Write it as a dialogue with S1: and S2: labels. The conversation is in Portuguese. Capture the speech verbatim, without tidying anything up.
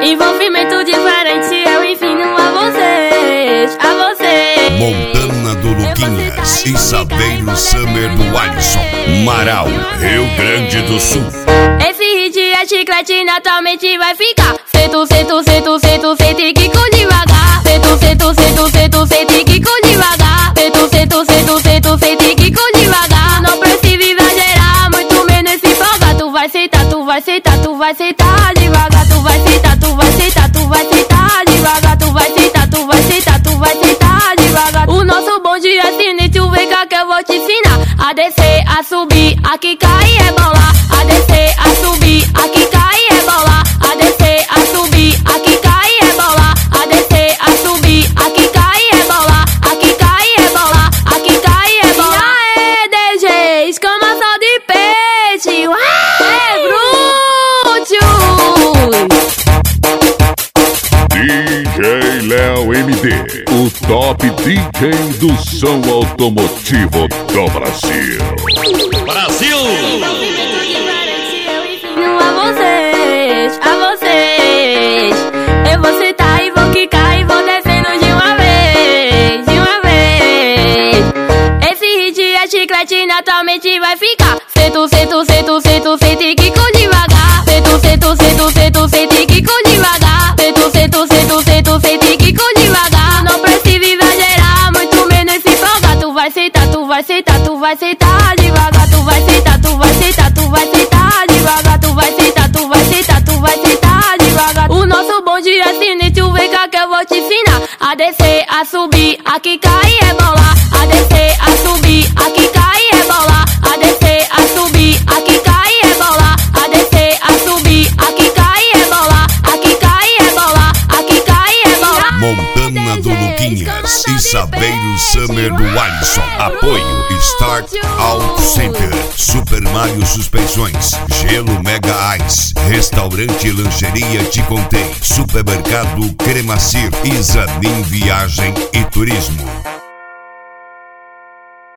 S1: Envolvimento diferente eu ensino a vocês, a vocês.
S2: Montana do Luquinhas e Saveiro Summer do Alisson. Marau, Rio Grande do Sul.
S1: Esse hit é chiclete, naturalmente vai ficar. Sento, sento, sento, sento, sente que com devagar. Sento, sento, sento, sento, sente que com devagar. Sento, sento, sento, sento, sente que com devagar. Não precisa exagerar, muito menos se empolgar. Tu vai sentar, tu vai sentar, tu vai sentar devagar. Tu vai sentar, tu vai sentar, tu vai sentar devagar. Tu vai sentar, tu vai sentar, tu vai sentar devagar. O nosso bonde é sinistro, vem cá que eu vou te ensinar. A descer, a subir, a quicar e rebolar. A descer, a subir, a quicar e rebolar. A descer, a subir, a quicar e rebolar. A descer, a subir, a quicar e rebolar. A quicar e rebolar, a quicar e rebolar. Aê, D J, escamação de peixe. Ué,
S3: D J Léo M D, o top D J do som automotivo do Brasil.
S4: Brasil!
S1: Eu ensino a vocês, a vocês. Eu vou sentar e vou quicar e vou descendo de uma vez, de uma vez. Esse hit é chiclete, naturalmente vai ficar. Sento, sento, sento, sento, sente que com devagar. Sento, sento, sento, sento, sente que com devagar. Sento, sento, sento, sento, sente que com devagar. Não precisa exagerar, muito menos se empolgar. Tu vai sentar, tu vai sentar, tu vai sentar devagar. Tu vai sentar, tu vai sentar, tu vai sentar devagar. Tu vai sentar, tu vai sentar, tu vai sentar devagar. O nosso bonde é sinistro, vem cá que eu vou te ensinar. A descer, a subir, a quicar e rebolar. A descer, a subir, a quicar e rebolar. A descer, a subir, a quicar e rebolar. A descer, a subir, a quicar e rebolar. A quicar e rebolar, a quicar e rebolar.
S2: Montana do Luquinhas e Saveiro Summer do Alisson. Apoio Start Auto Center, Super Mario Suspensões, Gelo Mega Ice, Restaurante Lancheria Te Contei, Supermercado Cremacir, Isanim Viagem e Turismo.